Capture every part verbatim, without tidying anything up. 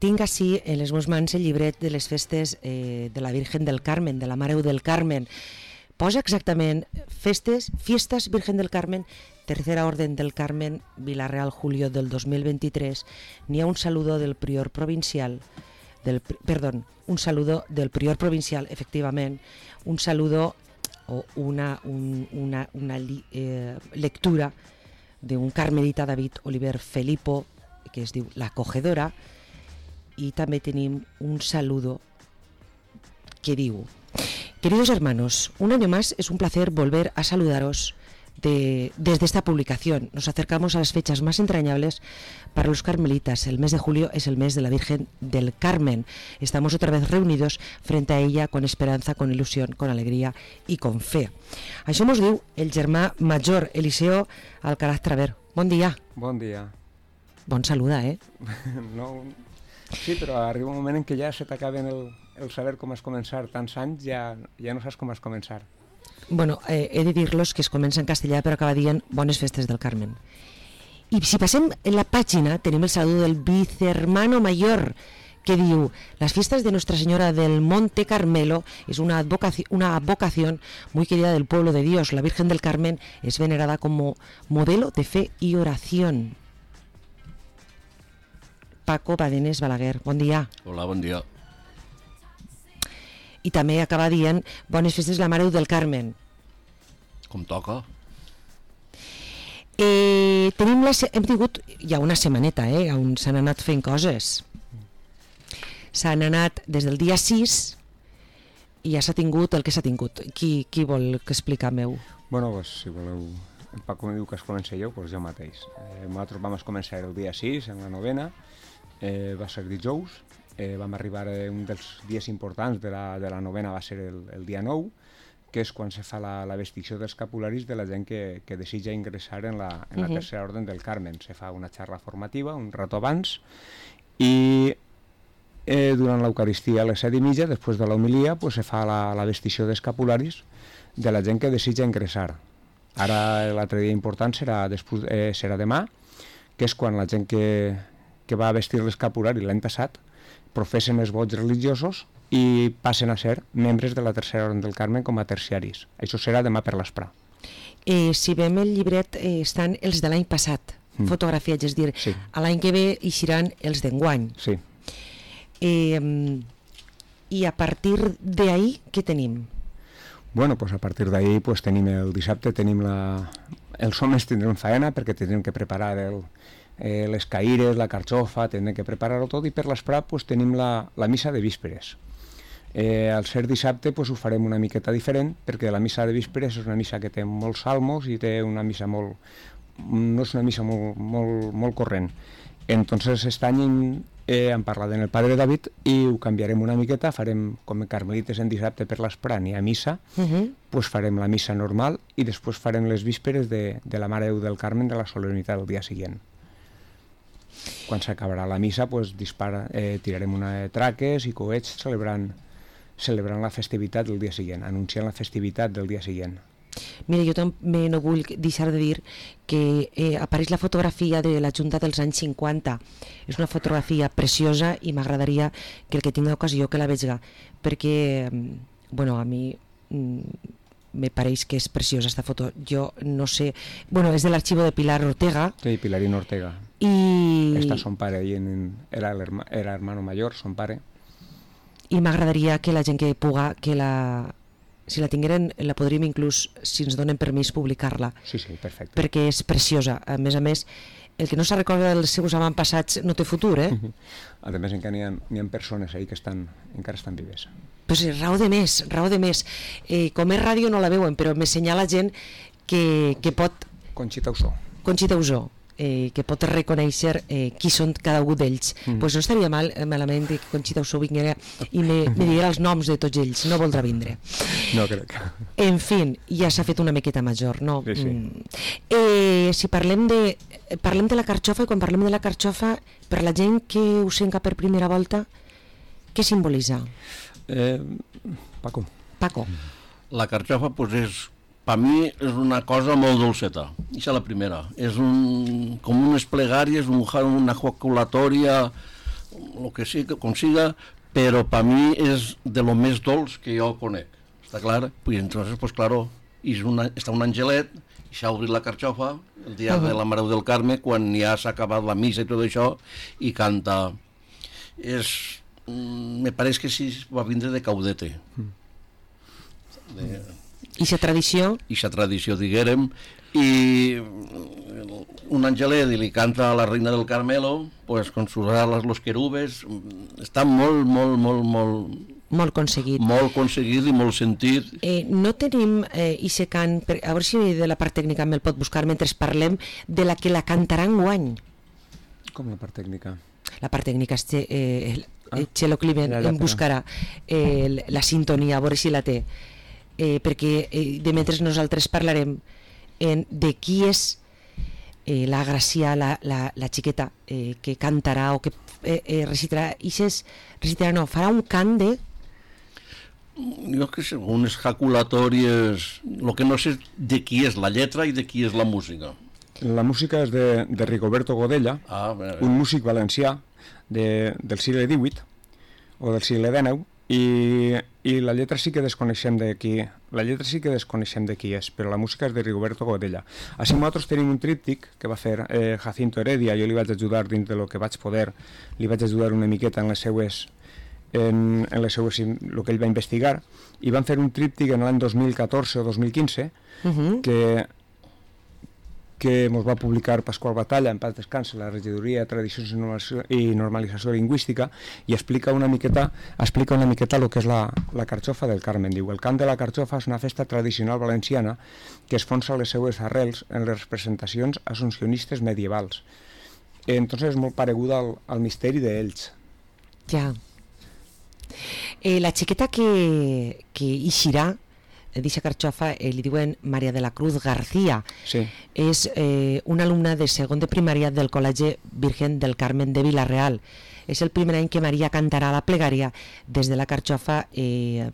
tinc així en les meves mans el llibret de les festes eh, de la Virgen del Carmen, de la Mare del Carmen. Posa exactament festes, Fiestas Virgen del Carmen, Tercera Orden del Carmen, Vila-real, julio del dos mil veintitrés. N'hi ha un saludo del prior provincial, del, perdón, un saludo del prior provincial, efectivament, un saludo o una, un, una, una eh, lectura d'un carmelita David Oliver Felipo, que es diu La Acogedora, y també tenim un saludo que diu: queridos hermanos, un año más es un placer volver a saludaros de, desde esta publicación. Nos acercamos a las fechas más entrañables para los carmelitas. El mes de julio es el mes de la Virgen del Carmen. Estamos otra vez reunidos frente a ella con esperanza, con ilusión, con alegría y con fe. Això mos diu el germà major, Eliseo Alcaraz Traver. Bon dia. Bon dia. Bon saluda, eh? No, sí, però arriba un moment en què ja se t'acaben el, el saber com has començar. Tants anys ja, ja no saps com has començar. Bueno, eh, he de dir-los que es comença en castellà però acaba dient bones festes del Carmen. I si passem en la pàgina tenim el saludo del vicehermano mayor que diu: las fiestas de Nuestra Señora del Monte Carmelo es una advocación, una advocación muy querida del pueblo de Dios. La Virgen del Carmen es venerada como modelo de fe y oración. Paco Badenes Balaguer, bon dia. Hola, bon dia. I també acaba dient bones festes la Mare del Carmen. Com toca. Eh, tenim la, hem tingut ja una setmaneta, eh, on s'han anat fent coses. S'han anat des del dia sis i ja s'ha tingut el que s'ha tingut. Qui, qui vol que explicar-meu? Bueno, pues, si voleu, en Paco me diu que es comença jo, pues jo mateix. Eh, nosaltres vam començar el dia sis, en la novena, eh, va ser dijous, eh, vam arribar a un dels dies importants de la, de la novena, va ser el, el dia nou, que és quan se fa la, la vestició dels escapularis de la gent que, que desitja ingressar en la, en la uh-huh. Tercera Orden del Carmen. Se fa una xarra formativa, un rato abans, i eh, durant l'Eucaristia a les set i mitja, després de l'homilia, pues, se fa la, la vestició d'escapularis de la gent que desitja ingressar. Ara l'altre dia important serà, després, eh, serà demà, que és quan la gent que, que va vestir l'escapulari l'any passat professen els vots religiosos i passen a ser membres de la Tercera Orden del Carmen com a terciaris. Això serà demà per l'esprà. Eh, si veiem el llibret, eh, estan els de l'any passat, mm. fotografiats, és dir, sí. A l'any que ve eixiran els d'enguany. Sí. Eh, I a partir d'ahí, què tenim? Bueno, pues a partir d'ahí pues, tenim el dissabte, tenim la... els homes tindrem faena perquè tindrem que preparar el, eh, les caïres, la carxofa, tindrem que preparar-ho tot, i per l'esprà pues, tenim la, la missa de vísperes. Eh, al ser dissabte pues, ho farem una miqueta diferent, perquè la missa de vísperes és una missa que té molts salmos i té una missa molt... no és una missa molt, molt, molt corrent. Entonces aquest any eh, hem parlat en el Padre David i ho canviarem una miqueta, farem com carmelites en dissabte per l'esprà ni a missa, uh-huh. pues farem la missa normal i després farem les vísperes de, de la Mare del Carmen de la solemnitat del dia següent. Quan s'acabarà la missa pues, dispara, eh, tirarem una de traques i coets celebrant, celebrant la festivitat del dia següent, anunciant la festivitat del dia següent. Mira, jo també no vull deixar de dir que eh, apareix la fotografia de la Junta dels anys cinquanta. És una fotografia preciosa i m'agradaria que el que tingui ocasió que la vegi, perquè, bueno, a mi mm, me pareix que és preciosa esta foto. Jo no sé... Bueno, és de l'arxivo de Pilar Ortega. Sí, Pilarín Ortega. I... Està son pare, i en, era, era hermano mayor, son pare. I m'agradaria que la gent que puga, que la... si la tingueren, la podríem inclús, si ens donen permís, publicar-la. Sí, sí, perfecte. Perquè és preciosa. A més a més, el que no se recorda dels seus avantpassats no té futur, eh? A més, encara n'hi ha, n'hi ha persones ahí que estan, encara estan vives. Pues raó de més, raó de més. Eh, com és ràdio no la veuen, però m'assenyala gent que, que pot... Conxita Usó. Conxita Usó. Eh, que pot reconèixer eh, qui són cada un d'ells. Mm. Pues no estaria mal, malament que Conxita Usó vinguera i me, me diguera els noms de tots ells. No voldrà vindre. No crec. En fi, ja s'ha fet una miqueta major, no? Sí, sí. Mm. Eh, si parlem de, parlem de la carxofa, i quan parlem de la carxofa, per la gent que ho sent per primera volta, què simbolitza? Eh, Paco. Paco. La carxofa, pues, és... Per mi és una cosa molt dolceta, això és la primera. És un, com unes plegàries, un, una ejaculatòria el que sí que consiga, però per mi és de lo més dolç que jo conec, està clar? Pues entonces, pues claro, és una, està un angelet, i s'ha obrit la carxofa el dia uh -huh. de la Mare del Carme, quan ja s'ha acabat la missa i tot això, i canta. És, me pareix que sí va vindre de Caudete. De... I la tradició? I la tradició, diguérem, i un angelet i li canta a la reina del Carmelo, pues con sus alas los querubes, està molt, molt, molt, molt... Molt aconseguit. Molt aconseguit i molt sentit. Eh, no tenim eh, ixe cant, per, a veure si de la part tècnica me'l pot buscar mentre parlem, de la que la cantarà enguany. Com la part tècnica? La part tècnica és eh, el, ah, el Txelo Climent ja, ja, em buscarà eh, la sintonia, a veure si la té. Eh, perquè eh, de mentre nosaltres parlarem en, de qui és eh, la Gràcia, la, la, la xiqueta eh, que cantarà o que eh, eh, recitarà, ixes, recitarà no, farà un cant de... Jo que sé, unes jaculatòries, el que no sé de qui és la lletra i de qui és la música. La música és de, de Rigoberto Godella, ah, bé, bé. un músic valencià de, del segle divuit o del segle dinou, i, i la lletra sí que desconeixem de qui la lletra sí que desconeixem de qui és, però la música és de Rigoberto Godella. Així nosaltres tenim un tríptic que va fer eh, Jacinto Heredia, jo li vaig ajudar dins de lo que vaig poder, li vaig ajudar una miqueta en les seues en, en les seues, el que ell va investigar, i van fer un tríptic en l'any dos mil catorze o dos mil quinze uh -huh. que que ens va publicar Pasqual Batalla, en paz descanse, la Regidoria de Tradicions i Normalització Lingüística, i explica una miqueta explica una miqueta el que és la, la carxofa del Carmen. Diu, el cant de la carxofa és una festa tradicional valenciana que es fonsa les seues arrels en les representacions assumpcionistes medievals. Entonces és molt pareguda al, al misteri d'ells. Ja. Eh, la xiqueta que, que eixirà d'eixa carxofa eh, li diuen Maria de la Cruz García. Sí. És eh, una alumna de segon de primària del Col·legi Virgen del Carmen de Vila-real. És el primer any que Maria cantarà la plegària des de la carxofa. Eh...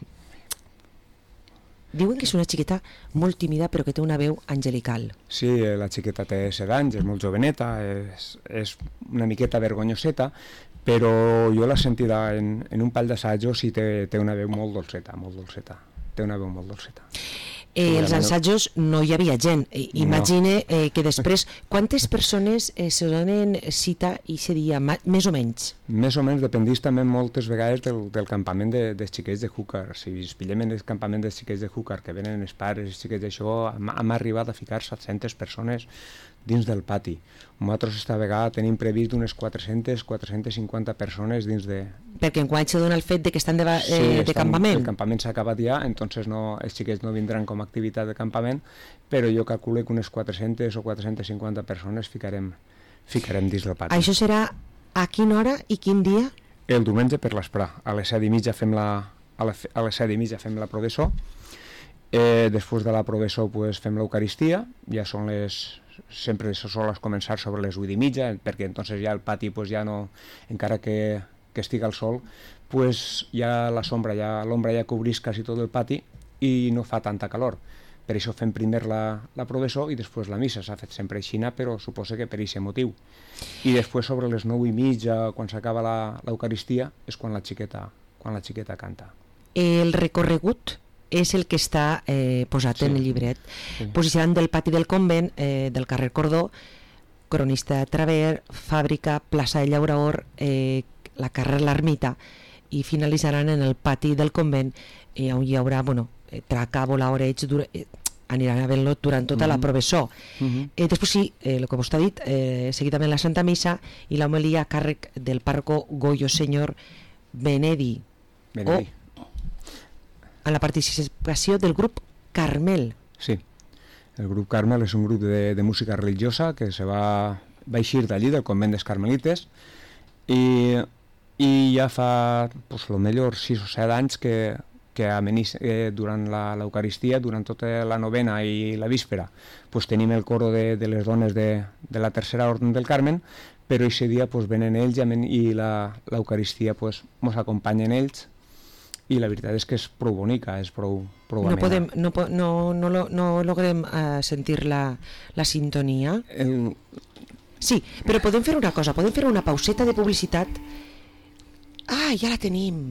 Diuen que és una xiqueta molt tímida però que té una veu angelical. Sí, la xiqueta té set anys, és molt joveneta, és, és una miqueta vergonyoseta, però jo l'he sentida en, en un pal d'assajos i té, té una veu molt dolceta, molt dolceta. Té una veu molt dolceta. Eh, els assajos no hi havia gent. Imagine no. eh, que després, quantes persones eh, se donen cita i se dia, més o menys? Més o menys, dependís també moltes vegades del, del campament de, dels xiquets de Júcar. Si es pillem en el campament dels xiquets de Júcar, que venen els pares, els xiquets d'això, hem, hem arribat a ficar set-centes persones dins del pati. Nosaltres esta vegada tenim previst unes quatre-centes a quatre-centes cinquanta persones dins de... Perquè enguany se dona el fet de que estan de, eh, sí, de estan, campament. El campament s'ha acabat ja, entonces no, els xiquets no vindran com a activitat de campament, però jo calculo que unes quatre-centes o quatre-centes cinquanta persones ficarem, ficarem dins del pati. Això serà a quina hora i quin dia? El diumenge per l'esprà. A les set i mitja fem la, a, la, a les set i mitja fem la prodessó. Eh, després de la prodessó pues, fem l'Eucaristia, ja són les... sempre se solen començar sobre les vuit i mitja, perquè entonces ja el pati pues, ja no, encara que, que estigui al sol, pues, ja la sombra, ja l'ombra ja cobrís quasi tot el pati i no fa tanta calor. Per això fem primer la, la prodessó i després la missa. S'ha fet sempre aixina, però suposo que per aquest motiu. I després sobre les nou i mitja, quan s'acaba l'Eucaristia, és quan la xiqueta, quan la xiqueta canta. El recorregut és el que està eh, posat sí. en el llibret. Sí. Posicionant del pati del convent, eh, del carrer Cordó, Cronista Traver, Fàbrica, plaça de Llaurador, eh, la carrer L'Ermita, i finalitzaran en el pati del convent, eh, on hi haurà, bueno, eh, traca, volar, oreig, dura, eh, aniran a veure-lo durant tota mm-hmm. la provessó. Mm-hmm. eh, després sí, eh, el que vostè ha dit, eh, seguidament la Santa Missa i l'homilia a càrrec del pàrroco Goyo Senyor Benedi. Benedi. O en la participació del grup Carmel. Sí, el grup Carmel és un grup de, de música religiosa que se va, va eixir d'allí, del convent dels Carmelites, i, i ja fa, pues, lo millor sis o set anys que, que amenís, eh, durant l'Eucaristia, durant tota la novena i la víspera, pues, tenim el coro de, de les dones de, de la tercera orden del Carmen, però aquest dia pues, venen ells i l'Eucaristia pues, ens acompanyen ells, i la veritat és que és prou bonica, és prou, prou amena. No, podem, no, no, no, no, no logrem uh, sentir la, la sintonia? El... Sí, però podem fer una cosa, podem fer una pauseta de publicitat Ah, ja la tenim.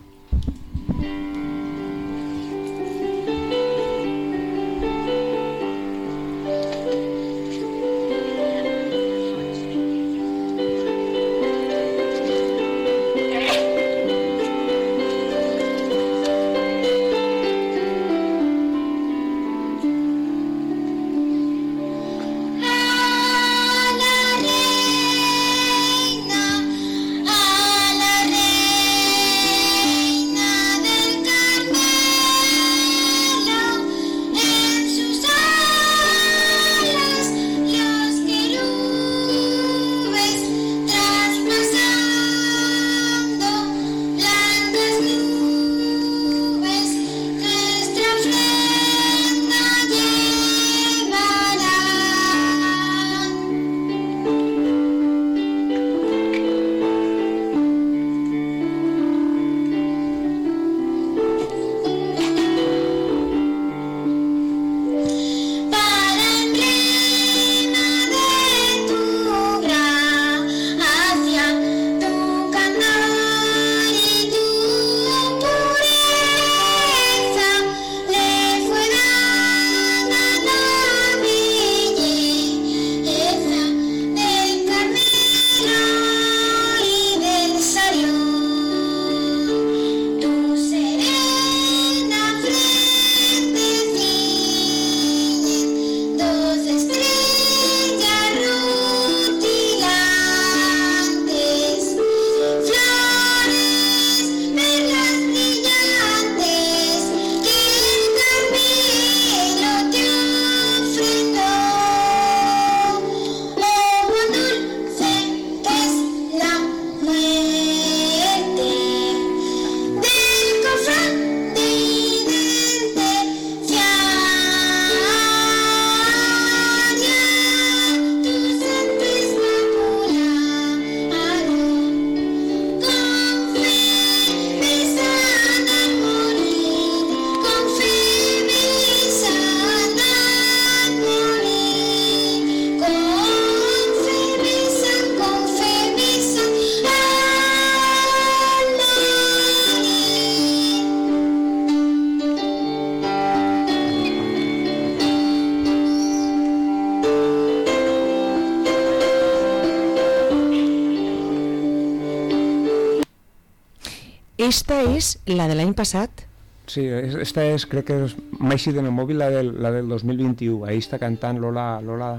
Esta és la de l'any passat? Sí, esta és, crec que és, m'ha eixit en el mòbil la del, la del dos mil vint-i-u. Ahí està cantant Lola, Lola,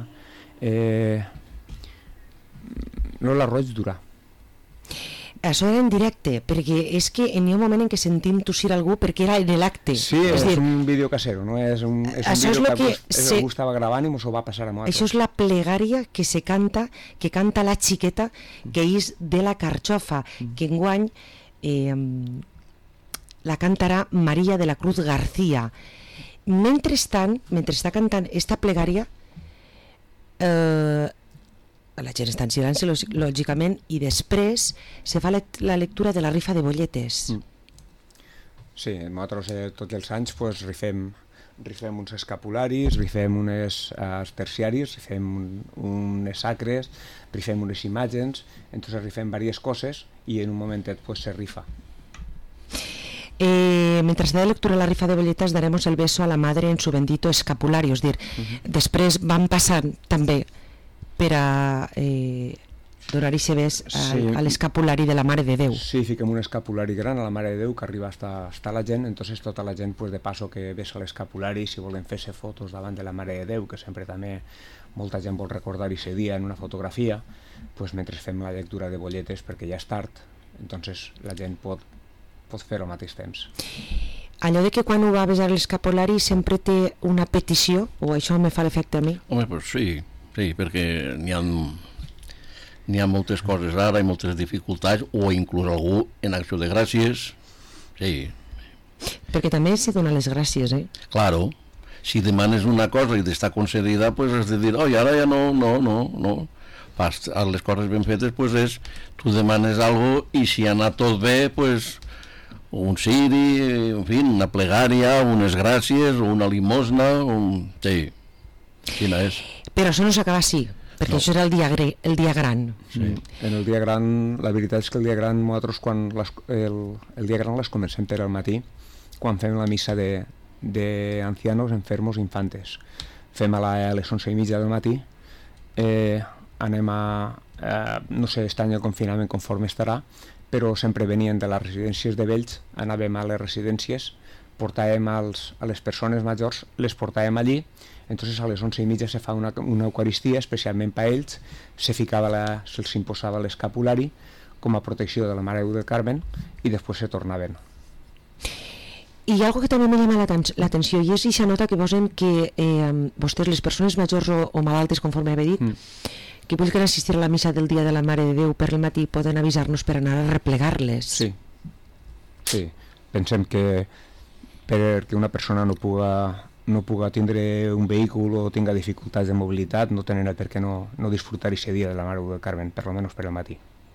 eh, Lola Roig Durà. Això era en directe, perquè és que n'hi ha un moment en què sentim tossir algú perquè era en l'acte. Sí, és, és dir, un vídeo casero, no és un, és un vídeo que, que se... algú estava gravant i mos ho va passar a nosaltres. Això és la plegària que se canta, que canta la xiqueta, que és de la Carxofa, mm. que enguany eh, la cantarà Maria de la Cruz García. Mentrestant, mentre està cantant esta plegària, eh, la gent està en silenci, lògicament, i després se fa la lectura de la rifa de bolletes. Mm. Sí, nosaltres eh, tots els anys pues, rifem, rifem uns escapularis, rifem unes uh, terciaris, rifem un, unes sacres, rifem unes imatges, entonces rifem diverses coses i en un momentet pues, se rifa. Eh, mientras da lectura la rifa de bolletas daremos el beso a la madre en su bendito escapulario, és dir, uh-huh. després van passant també per a eh, donar ixe bes a, sí. a l'escapulari de la Mare de Déu. Sí, fiquem un escapulari gran a la Mare de Déu que arriba hasta, hasta la gent, entonces tota la gent pues, de paso que besa l'escapulari, si volen fer-se fotos davant de la Mare de Déu, que sempre també molta gent vol recordar ixe dia en una fotografia, pues, mentre fem la lectura de bolletes perquè ja és tard, entonces la gent pot, pot fer-ho al mateix temps. Allò de que quan ho va besar l'escapulari sempre té una petició, o això me fa l'efecte a mi? Home, pues sí, sí, perquè n'hi ha, n'hi ha moltes coses ara i moltes dificultats, o inclús algú en acció de gràcies, sí. Perquè també se dona les gràcies, eh? Claro, si demanes una cosa i t'està concedida, pues has de dir, oi, ara ja no, no, no, no. Pas, les coses ben fetes, pues és, tu demanes algo i si ha anat tot bé, pues un ciri, en fi, una plegària, unes gràcies, una limosna, un... sí, quina és. Però això no s'acaba així. Perquè no. Això era el dia, el dia gran. Sí. En el dia gran, la veritat és que el dia gran nosaltres quan les, el, el dia gran les comencem per al matí, quan fem la missa de, de ancianos, enfermos, infantes. Fem a, la, a les onze i mitja del matí, eh, anem a, eh, no sé, este any el confinament conforme estarà, però sempre venien de les residències de vells, anàvem a les residències, portàvem als, a les persones majors, les portàvem allí, entonces a les onze i mitja se fa una, una eucaristia, especialment per ells, se ficava la, se'ls imposava l'escapulari com a protecció de la Mare del Carmen i després se tornaven. I hi ha algo que també me llama l'atenció i és aquesta nota que posen que eh, vostès, les persones majors o, o malaltes, conforme havia dit, mm. que vulguin assistir a la missa del dia de la Mare de Déu per el matí poden avisar-nos per anar a replegar-les. Sí, sí. Pensem que perquè una persona no puga, no puga tindre un vehicle o tinga dificultats de mobilitat, no tenen per què no, no disfrutar aquest dia de la Mare del Carmen, per almenys per el matí.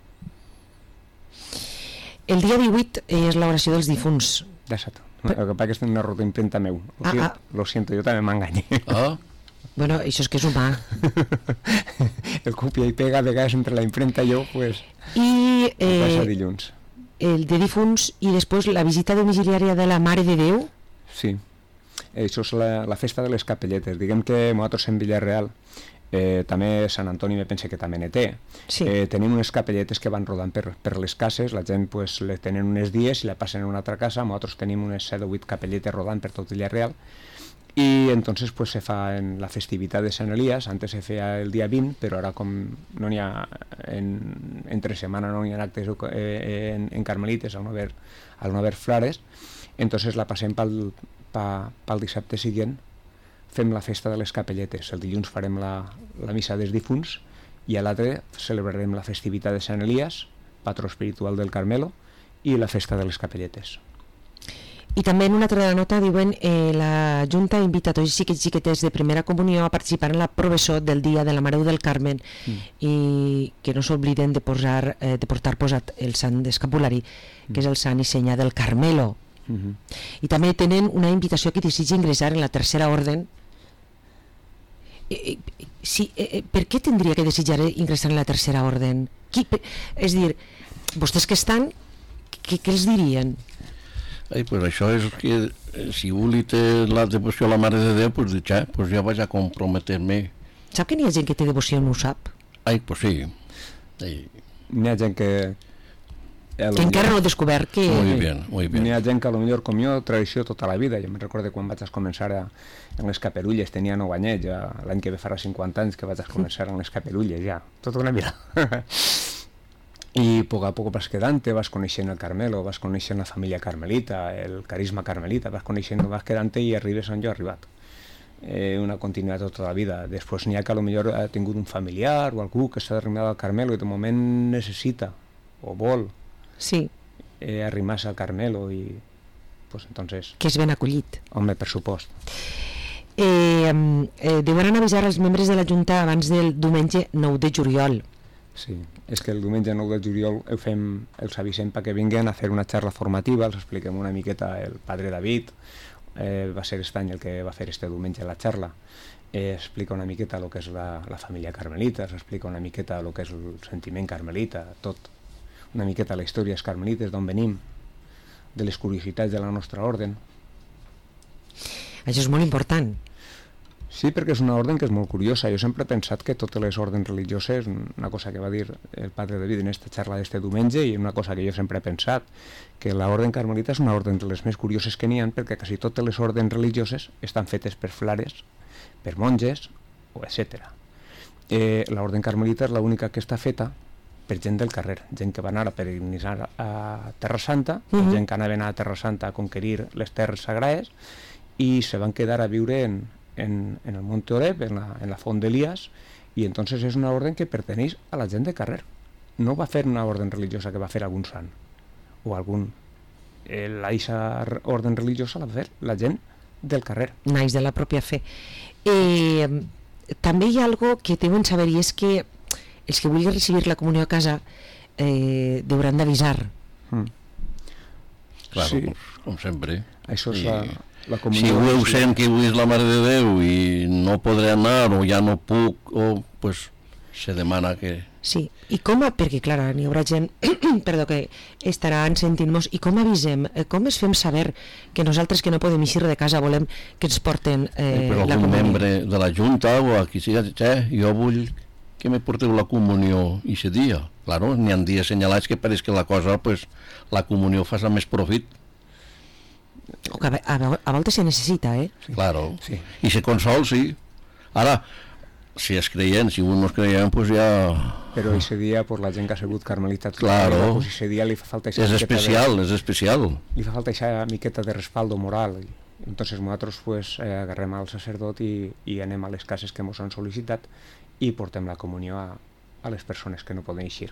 El dia divuit és l'oració dels difunts. Exacte. El que passa que és una rota imprenta meu. Lo, ah, siento, ah. lo siento, jo també m'enganye. Ah. Bueno, això és que és humà. El copia i pega, de vegades entre la imprenta i jo, pues, I, eh, passa dilluns. El de difunts i després la visita domiciliària de la Mare de Déu? Sí, això és la, la festa de les capelletes. Diguem que nosaltres en Villarreal, eh, també Sant Antoni me pense que també ne té, sí. eh, tenim unes capelletes que van rodant per, per les cases, la gent pues, le tenen uns dies i la passen en una altra casa, nosaltres tenim unes set o vuit capelletes rodant per tot Villarreal, i entonces pues se fa en la festivitat de Sant Elias, antes se feia el dia vint, però ara com no n'hi ha en, entre setmana no n'hi ha actes eh, en, en Carmelites al no haver, al no haver flares, entonces la passem pel, pa, pel dissabte següent, fem la festa de les capelletes, el dilluns farem la, la missa dels difunts i a l'altre celebrarem la festivitat de Sant Elias, patró espiritual del Carmelo, i la festa de les capelletes. I també en una altra nota diuen eh, la Junta invita a tots els xiquets i xiquetes de primera comunió a participar en la professó del dia de la Mare del Carmen mm. i que no s'obliden de, posar, eh, de portar posat el sant d'escapulari, mm. que és el sant i senya del Carmelo. Mm-hmm. I també tenen una invitació que desitja ingressar en la tercera orden. Eh, eh, sí, eh, per què tindria que desitjar ingressar en la tercera orden? Qui, per, és dir, vostès que estan, què, què els dirien? Ai, pues això és que eh, si Uli té la devoció a la Mare de Déu, pues, ja, pues ja vaig a comprometer-me. Sap que n'hi ha gent que té devoció i no ho sap? Ai, pues sí. Ai. N'hi ha gent que... Que encara no he descobert que... Muy bien, muy bien. N'hi ha gent que potser com jo, tradició tota la vida. Jo me'n recordo quan vaig començar a, en les Capelulles, tenia nou anyets, ja, l'any que ve farà cinquanta anys que vaig començar en les Capelulles, ja, tota una vida. I a poc a poc vas quedant, vas coneixent el Carmelo, vas coneixent la família carmelita, el carisma carmelita, vas coneixent, vas quedant i arribes on jo he arribat. Eh, una continuïtat tota la vida. Després n'hi ha que potser ha tingut un familiar o algú que s'ha arrimat al Carmelo i de moment necessita o vol sí. eh, arrimar-se al Carmelo i pues, entonces... Que és ben acollit. Home, per supost. Eh, eh, deuen avisar els membres de la Junta abans del diumenge nou de juliol. Sí, és que el diumenge nou de juliol ho fem, els avisem perquè vinguen a fer una xarra formativa, els expliquem una miqueta el padre David, eh, va ser aquest any el que va fer este diumenge la xarra, eh, explica una miqueta el que és la, la família carmelita, explica una miqueta el que és el sentiment carmelita, tot, una miqueta la història dels carmelites, d'on venim, de les curiositats de la nostra orden. Això és molt important. Sí, perquè és una orden que és molt curiosa. Jo sempre he pensat que totes les ordens religioses, una cosa que va dir el padre David en aquesta xarra d'este diumenge, i una cosa que jo sempre he pensat, que l'orden carmelita és una orden de les més curioses que n'hi ha, perquè quasi totes les ordens religioses estan fetes per flares, per monges, o etcètera. Eh, l'orden carmelita és l'única que està feta per gent del carrer, gent que va anar a peregrinitzar a Terra Santa, uh-huh. gent que anaven a Terra Santa a conquerir les terres sagrades, i se van quedar a viure en En, en el Monte Oreb, en la, en la font d'Elias, i entonces és una orden que perteneix a la gent de carrer. No va fer una orden religiosa que va fer algun sant o algun... Eh, la eixa orden religiosa la va fer la gent del carrer. Naix de la pròpia fe. Eh, també hi ha algo que deuen saber, i és que els que vulguin recibir la comunió a casa eh, hauran d'avisar. Mm. Claro, sí. com, com sempre. Això és I... la... La si ho sent que avui és la Mare de Déu i no podré anar o ja no puc, o, pues, se demana que... Sí, i com, a, perquè clar, n'hi haurà gent perdó, que estaran sentint-nos, i com avisem, eh, com es fem saber que nosaltres que no podem eixir de casa volem que ens porten eh, per la algun comunió? membre de la Junta o a qui siga, eh, jo vull que me porteu la comunió aquest dia. Claro, n'hi ha dies senyalats que pareix que la cosa, pues, la comunió fa més profit. O que a, a, a voltes se necessita, eh? Sí. Claro, sí. I se consol, sí. Ara, si és creient, si un no és creient, pues ja... Però ese dia, pues, la gent que ha sigut carmelita, claro, pues, ese dia li fa falta és especial, de, és especial. Li fa falta aquesta miqueta de respaldo moral. I, entonces nosaltres pues, eh, agarrem al sacerdot i, i anem a les cases que ens han sol·licitat i portem la comunió a, a les persones que no poden eixir.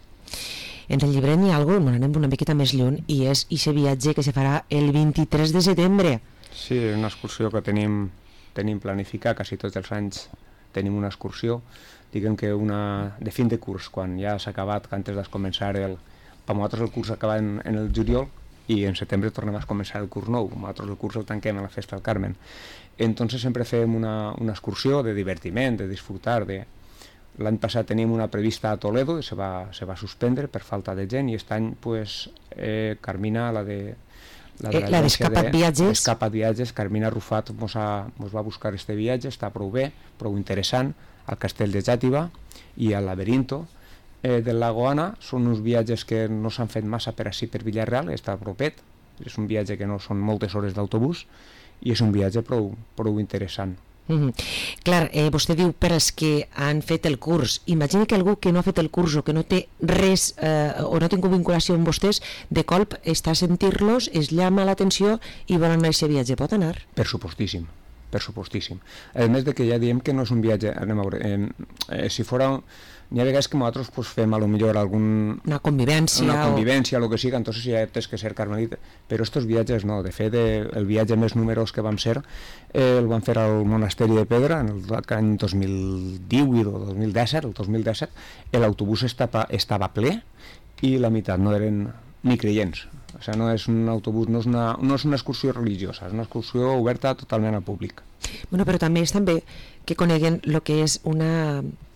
En el llibre n'hi ha alguna cosa, anem una miqueta més lluny, i és aquest viatge que se farà el vint-i-tres de setembre. Sí, és una excursió que tenim, tenim planificat, quasi tots els anys tenim una excursió, diguem que una de fin de curs, quan ja s'ha acabat, que antes de començar el... Per nosaltres el curs acaba en, en el juliol i en setembre tornem a començar el curs nou, nosaltres el curs el tanquem a la festa del Carmen. Entonces sempre fem una, una excursió de divertiment, de disfrutar, de... L'any passat tenim una prevista a Toledo i se va, se va suspendre per falta de gent i aquest any pues, eh, Carmina, la de la de la d'Escapat de, Viatges Escapat Viatges, Carmina Rufat mos, ha, mos va buscar este viatge, està prou bé, prou interessant, al castell de Xàtiva i al laberinto eh, del Lago Ana. Són uns viatges que no s'han fet massa per així per Villarreal, està propet, és un viatge que no són moltes hores d'autobús i és un viatge prou, prou interessant. Mm-hmm. Clar, eh, vostè diu per als que han fet el curs. Imagina que algú que no ha fet el curs o que no té res eh, o no té vinculació amb vostès, de colp està a sentir-los, es llama l'atenció i vol anar a aquest viatge. Pot anar? Per supostíssim, per supostíssim. A més de que ja diem que no és un viatge, anem a veure, eh, eh, si fora... N'hi ha vegades que nosaltres pues, fem a lo millor algun... Una convivència. Una convivència o... lo que siga, entonces ja tens que ser carmelita. Però estos viatges no, de fet eh, el viatge més numerós que vam ser eh, el vam fer al Monasteri de Pedra en l'any dos mil divuit o dos mil disset, el dos mil disset, l'autobús estava, estava ple i la meitat no eren ni creients. O sigui, no és un autobús, no és una, no és una excursió religiosa, és una excursió oberta totalment al públic. Bueno, però també és també que coneguen el que és una...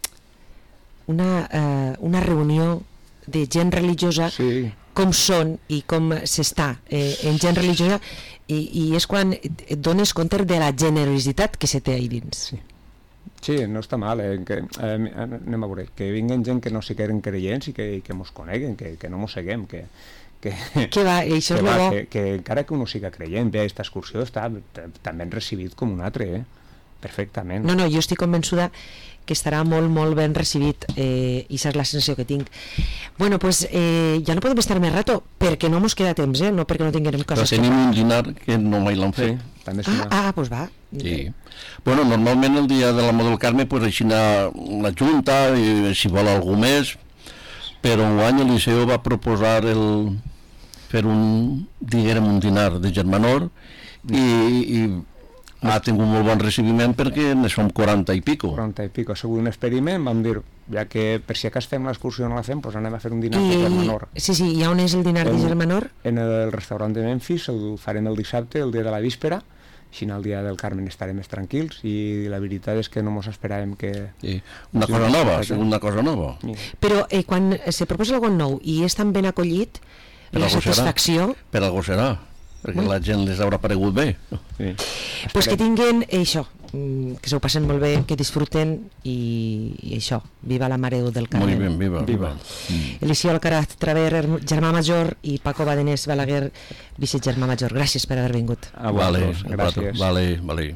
Una, eh, una reunió de gent religiosa, sí. Com són i com s'està eh, en gent religiosa i, i és quan et dones compte de la generositat que se té ahí dins. Sí, sí, no està mal, eh, que, eh, anem a veure, que vinguen gent que no sé que eren creients i que, que mos coneguen, que, que no mos seguem, que, que, que va, això que, és va, bo. que, que encara que uno siga creient, bé, aquesta excursió està també recibit com un altre, eh? Perfectament. No, no, jo estic convençuda que estarà molt, molt ben recibit eh, i és la sensació que tinc. Bueno, pues eh, ja no podem estar més rato perquè no mos queda temps, eh? No perquè no tinguem coses. Però tenim un dinar que no mai l'han fet. Sí, també és ah, una... ah, pues va. Sí. Bueno, normalment el dia de la Mare del Carme pues així la Junta i si vol algú més, però un any el Liceu va proposar el fer un, diguem, un dinar de germanor i, i ha tingut molt bon recibiment perquè ne som quaranta i pico. quaranta i pico, ha sigut un experiment, vam dir, ja que per si acas fem l'excursió no la fem, doncs anem a fer un dinar I... de germanor. Sí, sí, i on és el dinar en, de germanor? En el restaurant de Memphis, el farem el dissabte, el dia de la víspera, així el dia del Carmen estarem més tranquils i la veritat és que no mos esperàvem que... Sí. Una cosa nova, una cosa nova. Sí. Però eh, quan se proposa algun nou i és tan ben acollit, per la satisfacció... Serà. Per algú serà, perquè bueno. La gent les haurà paregut bé. Sí. Pues que tinguen eh, això, que s'ho passen molt bé, que disfruten i, i això, viva la Mare del Carmen. Molt ben, viva. viva. Mm. Elisio Alcaraz Traver, germà major, i Paco Badenés Balaguer, vicegermà major. Gràcies per haver vingut. A vosaltres, vale, gràcies. Vale, vale.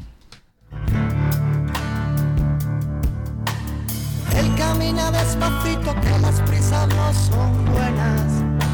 Él camina despacito, que las prisas no son buenas.